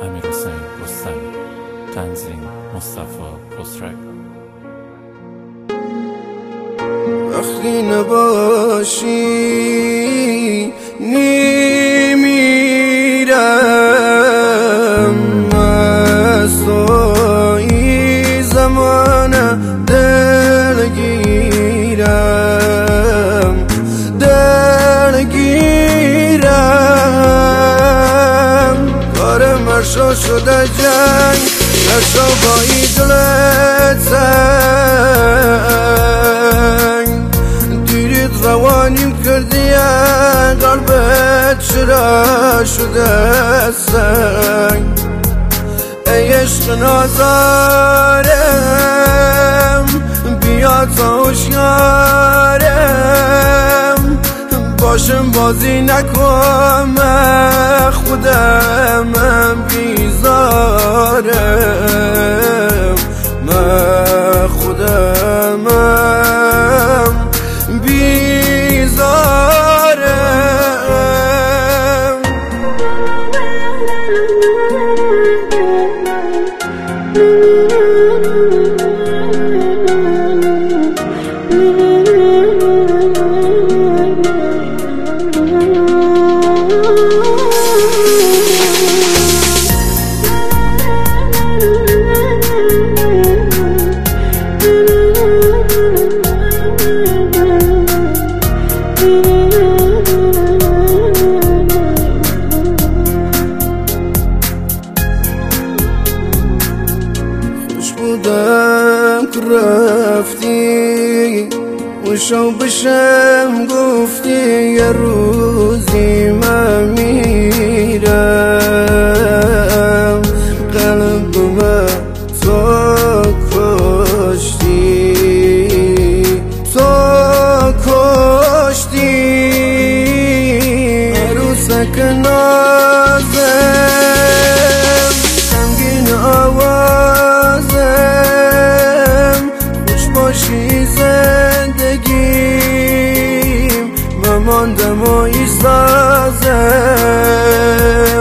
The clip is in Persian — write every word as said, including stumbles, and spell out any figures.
امیرحسین رستمی. تنظیم مصطفی خسروی. وقتی نباشی نمیرم، مسایی زمان دلگیرم دلگیرم کار مرشا شده جنگ، مرشا با ایدلت سنگ دیرید روانیم کردی قلبت چرا شده سنگ. ای عشق نازارم بیا تا هوشیارم، باشم بازی نکن من خودم بیزارم، من خودم بیزارم. بودم که رفتی وشو بشم گفتی یه روزی من میرم، قلبم تو کشتی تو کشتی. عروسک نازم غمگین آوازم، خوش باشی زندگیم، مماندم و ایسازم.